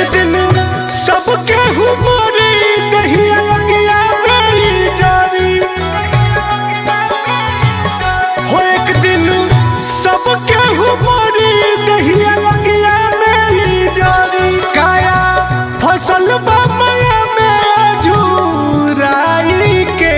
दिन सबके हुमरी दहिया लगिया मेरी जारी हो। एक दिन सबके हुमरी दहिया लगिया मेरी जारी। काया फसल बामया में अझुराई के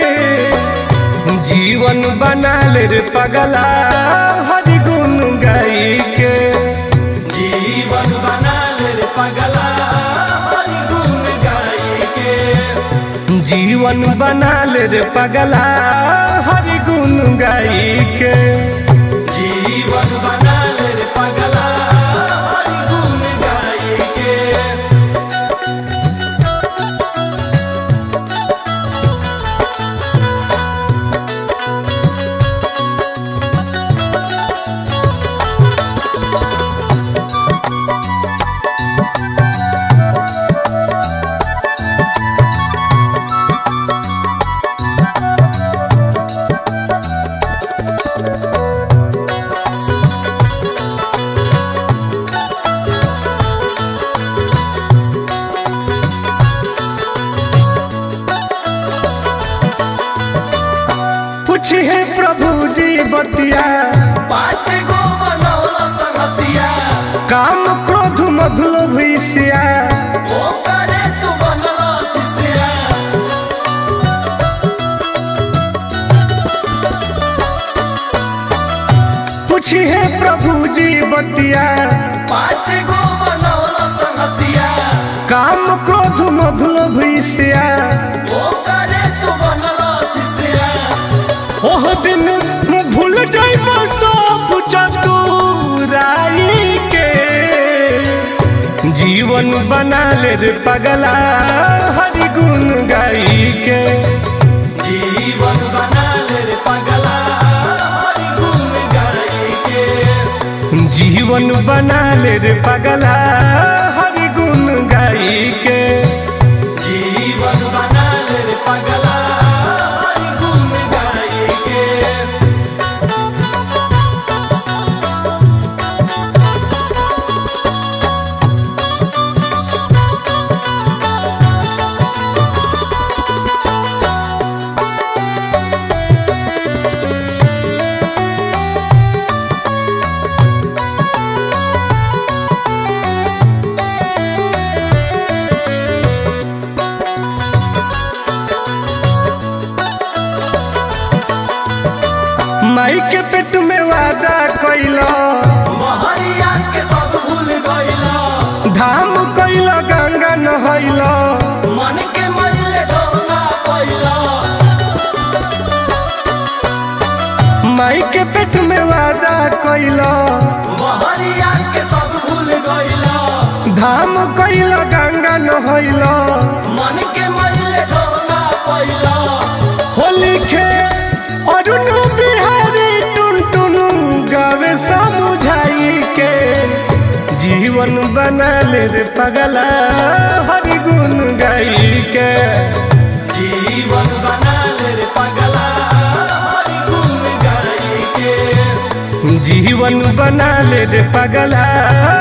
जीवन बना ले रे पगला हरि गुण गाई के। जीवन बना ले रे पगला हरि गुण गाई के। जीवन बना ले रे पगला हरि गुण गाई के। जीवन बना ले रे पगला हरि गुण गाई के। पूछिए प्रभु जी बतिया पाँच गो बनौला संगतिया। काम क्रोध मधु भैसिया ओ करे तू बनला शिष्या। पूछिए प्रभु जी बतिया पाँच गो बनौला संगतिया। काम क्रोध मधु भैसिया ओ करे तू बनला शिष्या। ओह दिन भूल जाइब सब चतुराई के। जीवन बना ले रे पगला हरि गुण गाई के। जीवन बना ले रे पगला हरि गुण गाई के। जीवन बना ले रे पगला हरि गुण गाई के। जीवन बना ले रे पगला हरि गुण गाई के। माई के पेट में वादा कइलो महरिया के सब भूल गइलो। धाम कइलो गंगा नहइलो मन के मरले धोना पइलो। माई के पेट में वादा कइलो महरिया के सब भूल गइलो। धाम कइलो गंगा नहइलो मन के मरले धोना पइलो। होली खे अरुण बिहारी टुन टुन गावे समझाई के। जीवन बना ले रे पगला हरि गुण गाई के। जीवन बना ले रे पगला हरि गुण गाई के। जीवन बना ले रे पगला